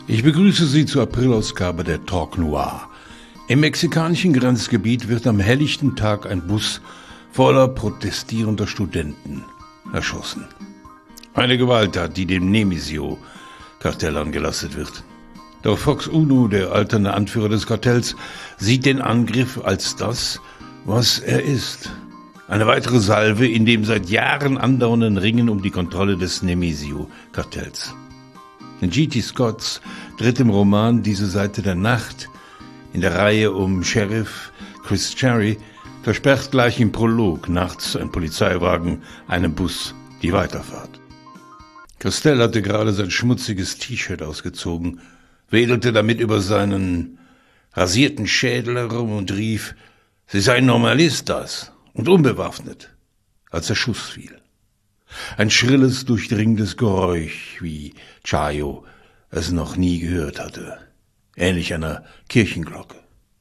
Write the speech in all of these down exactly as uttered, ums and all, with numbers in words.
Ich begrüße Sie zur Aprilausgabe der Talk Noir. Im mexikanischen Grenzgebiet wird am helllichten Tag ein Bus voller protestierender Studenten erschossen. Eine Gewalttat, die dem Nemisio-Kartell angelastet wird. Doch Fox Uno, der alternde Anführer des Kartells, sieht den Angriff als das, was er ist. Eine weitere Salve in dem seit Jahren andauernden Ringen um die Kontrolle des Nemisio-Kartells. In G T Scotts drittem Roman Diese Seite der Nacht in der Reihe um Sheriff Chris Cherry versperrt gleich im Prolog nachts ein Polizeiwagen einem Bus die Weiterfahrt. Castell hatte gerade sein schmutziges T-Shirt ausgezogen, wedelte damit über seinen rasierten Schädel herum und rief, sie seien Normalistas und unbewaffnet, als der Schuss fiel. Ein schrilles, durchdringendes Geräusch, wie Chayo es noch nie gehört hatte, ähnlich einer Kirchenglocke.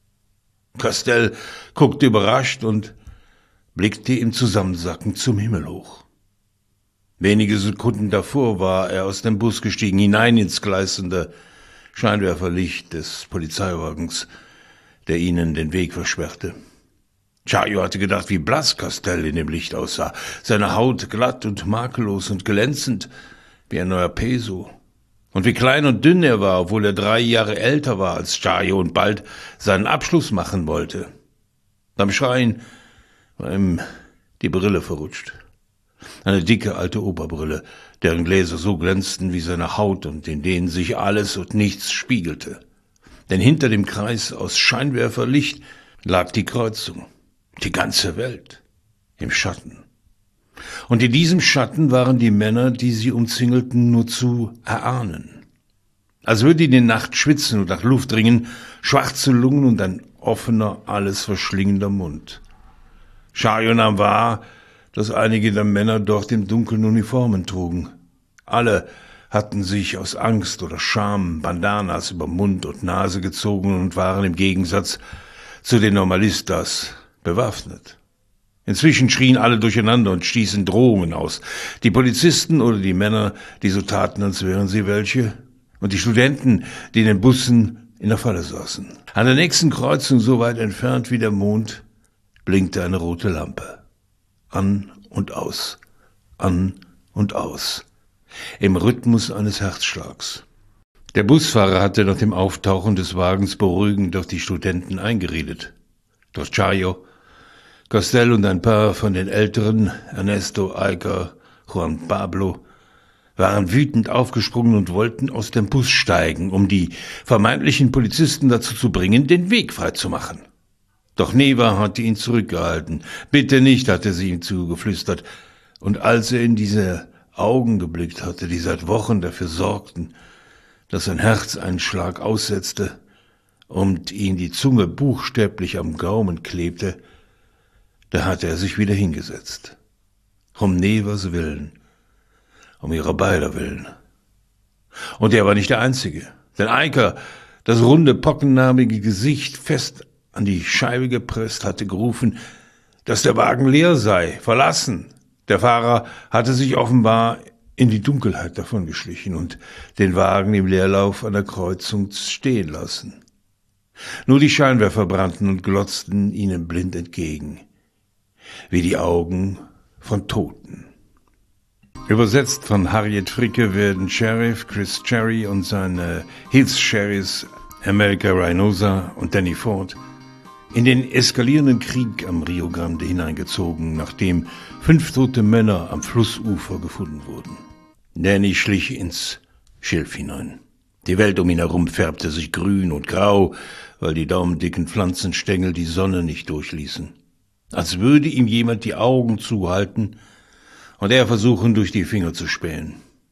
Castell guckte überrascht und blickte im Zusammensacken zum Himmel hoch. Wenige Sekunden davor war er aus dem Bus gestiegen, hinein ins gleißende Scheinwerferlicht des Polizeiwagens, der ihnen den Weg versperrte. Chayo hatte gedacht, wie blass Castell in dem Licht aussah, seine Haut glatt und makellos und glänzend wie ein neuer Peso. Und wie klein und dünn er war, obwohl er drei Jahre älter war als Chayo und bald seinen Abschluss machen wollte. Beim Schreien war ihm die Brille verrutscht. Eine dicke alte Oberbrille, deren Gläser so glänzten wie seine Haut und in denen sich alles und nichts spiegelte. Denn hinter dem Kreis aus Scheinwerferlicht lag die Kreuzung. Die ganze Welt im Schatten. Und in diesem Schatten waren die Männer, die sie umzingelten, nur zu erahnen. Als würde in der Nacht schwitzen und nach Luft ringen, schwarze Lungen und ein offener, alles verschlingender Mund. Chayo nahm wahr, dass einige der Männer dort im Dunkeln Uniformen trugen. Alle hatten sich aus Angst oder Scham Bandanas über Mund und Nase gezogen und waren im Gegensatz zu den Normalistas bewaffnet. Inzwischen schrien alle durcheinander und stießen Drohungen aus. Die Polizisten oder die Männer, die so taten, als wären sie welche, und die Studenten, die in den Bussen in der Falle saßen. An der nächsten Kreuzung, so weit entfernt wie der Mond, blinkte eine rote Lampe. An und aus, an und aus, im Rhythmus eines Herzschlags. Der Busfahrer hatte nach dem Auftauchen des Wagens beruhigend auf die Studenten eingeredet. Doch Chayo, Castell und ein paar von den Älteren, Ernesto, Aiker, Juan Pablo, waren wütend aufgesprungen und wollten aus dem Bus steigen, um die vermeintlichen Polizisten dazu zu bringen, den Weg freizumachen. Doch Neva hatte ihn zurückgehalten. Bitte nicht, hatte sie ihm zugeflüstert. Und als er in diese Augen geblickt hatte, die seit Wochen dafür sorgten, dass sein Herz einen Schlag aussetzte und ihm die Zunge buchstäblich am Gaumen klebte, da hatte er sich wieder hingesetzt. Um Nevas Willen, um ihrer beider Willen. Und er war nicht der Einzige. Denn Aiker, das runde, pockennarbige Gesicht fest an die Scheibe gepresst, hatte gerufen, dass der Wagen leer sei, verlassen. Der Fahrer hatte sich offenbar in die Dunkelheit davongeschlichen und den Wagen im Leerlauf an der Kreuzung stehen lassen. Nur die Scheinwerfer brannten und glotzten ihnen blind entgegen, wie die Augen von Toten. Übersetzt von Harriet Fricke werden Sheriff Chris Cherry und seine Hilfs-Sheriffs America Reynosa und Danny Ford in den eskalierenden Krieg am Rio Grande hineingezogen, nachdem fünf tote Männer am Flussufer gefunden wurden. Danny schlich ins Schilf hinein. Die Welt um ihn herum färbte sich grün und grau, weil die daumendicken Pflanzenstängel die Sonne nicht durchließen. Als würde ihm jemand die Augen zuhalten und er versuchen, durch die Finger zu spähen.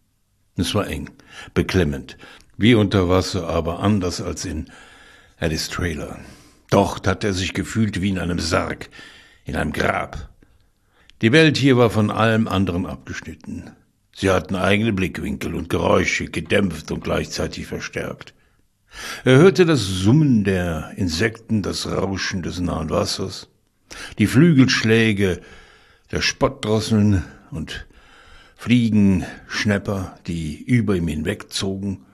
Es war eng, beklemmend, wie unter Wasser, aber anders als in Alice Trailer. Dort hat er sich gefühlt wie in einem Sarg, in einem Grab. Die Welt hier war von allem anderen abgeschnitten. Sie hatten eigene Blickwinkel und Geräusche, gedämpft und gleichzeitig verstärkt. Er hörte das Summen der Insekten, das Rauschen des nahen Wassers, die Flügelschläge der Spottdrosseln und Fliegenschnäpper, die über ihm hinwegzogen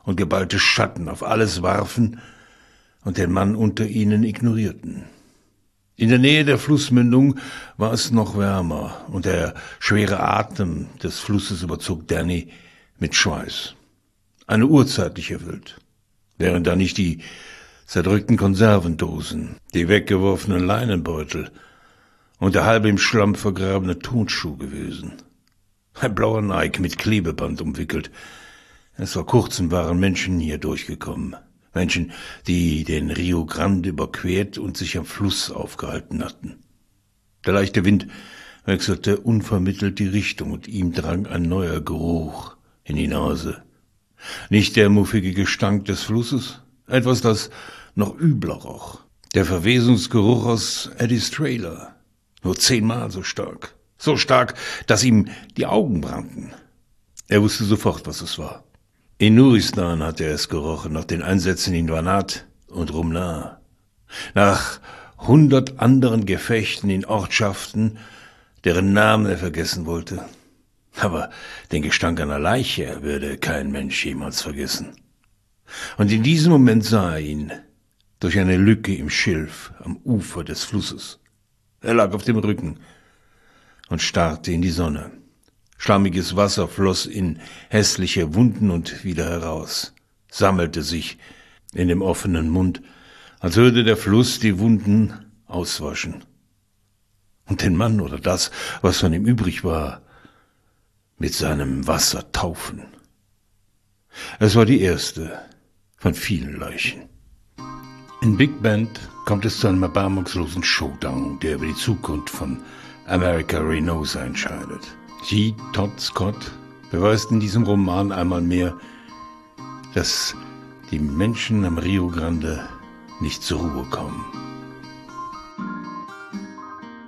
und geballte Schatten auf alles warfen und den Mann unter ihnen ignorierten. In der Nähe der Flussmündung war es noch wärmer und der schwere Atem des Flusses überzog Danny mit Schweiß. Eine urzeitliche Welt. Wären da nicht die zerdrückten Konservendosen, die weggeworfenen Leinenbeutel und der halb im Schlamm vergrabene Turnschuh gewesen. Ein blauer Nike mit Klebeband umwickelt. Es vor kurzem waren Menschen hier durchgekommen. Menschen, die den Rio Grande überquert und sich am Fluss aufgehalten hatten. Der leichte Wind wechselte unvermittelt die Richtung und ihm drang ein neuer Geruch in die Nase. Nicht der muffige Gestank des Flusses, etwas, das noch übler roch. Der Verwesungsgeruch aus Eddies Trailer. Nur zehnmal so stark. So stark, dass ihm die Augen brannten. Er wusste sofort, was es war. In Nuristan hatte er es gerochen, nach den Einsätzen in Wanat und Rumla. Nach hundert anderen Gefechten in Ortschaften, deren Namen er vergessen wollte. Aber den Gestank einer Leiche würde kein Mensch jemals vergessen. Und in diesem Moment sah er ihn, durch eine Lücke im Schilf am Ufer des Flusses. Er lag auf dem Rücken und starrte in die Sonne. Schlammiges Wasser floss in hässliche Wunden und wieder heraus, sammelte sich in dem offenen Mund, als würde der Fluss die Wunden auswaschen. Und den Mann oder das, was von ihm übrig war, mit seinem Wasser taufen. Es war die erste von vielen Leichen. In Big Bend kommt es zu einem erbarmungslosen Showdown, der über die Zukunft von America Reynosa entscheidet. G. Todd Scott beweist in diesem Roman einmal mehr, dass die Menschen am Rio Grande nicht zur Ruhe kommen.